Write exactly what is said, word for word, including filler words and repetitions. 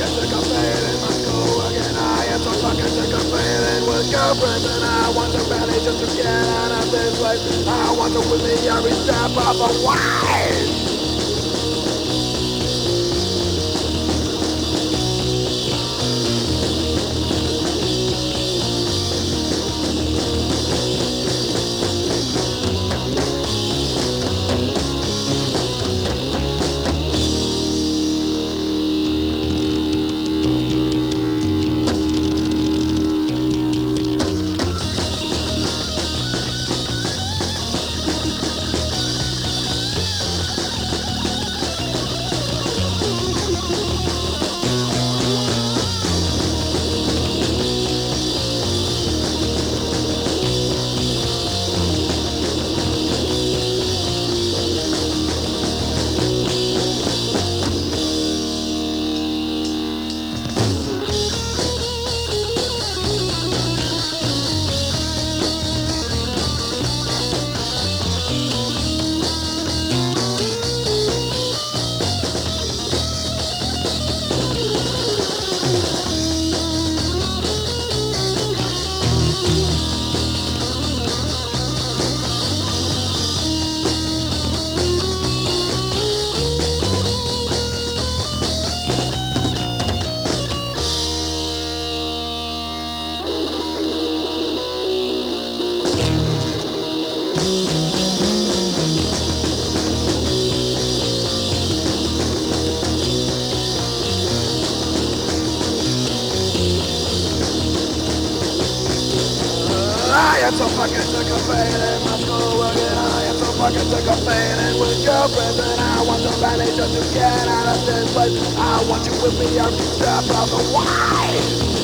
fucking sick of failing. Let's go again. I am so fucking sick of failing with girlfriends, and I want to rally just to get out of this place. I want to with me every step of the way. I am so fucking sick of failing. Let's go again. I am so fucking sick of failing with girlfriends, and I want to rally just to get out of this place. I want you with me every step of the way.